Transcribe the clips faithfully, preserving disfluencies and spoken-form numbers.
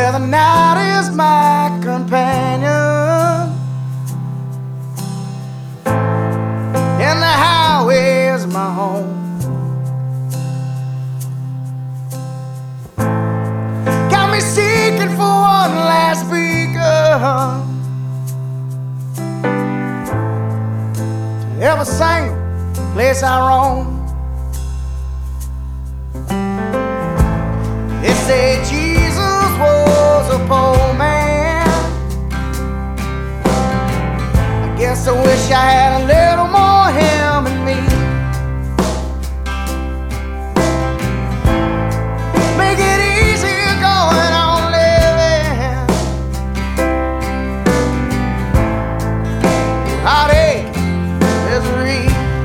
where the night is my companion and the highway is my home. Got me seeking for one last beacon to every single place I roam. They say Jesus was a poor man. I guess I wish I had a little more him in me. Make it easier going on living. Heartache, misery.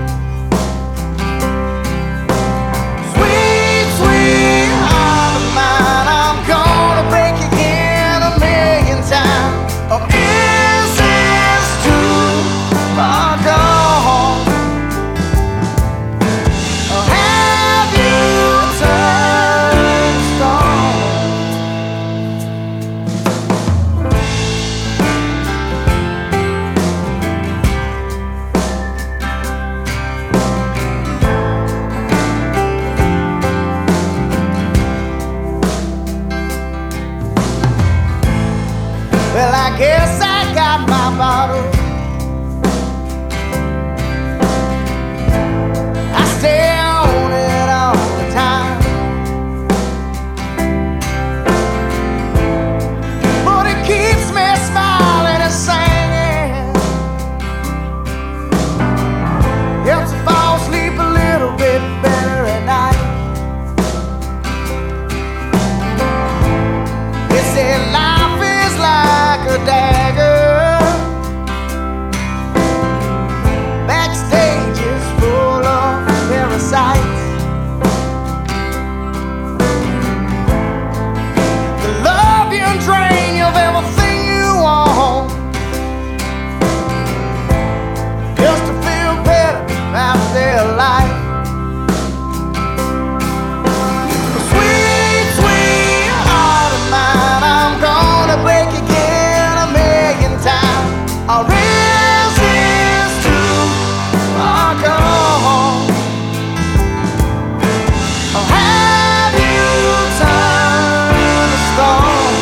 Well, I guess I got my bottle. I stay on it all the time, but it keeps me smiling and singing. Helps me fall asleep a little bit better at night. It's a life is like a dagger. Backstage is full of parasites. The love you and drain you of everything you want, just to feel better about their life. Sweet, sweet heart of mine, I'm gonna break again a million times. I'll resist too far gone. I'll have you turn to stone.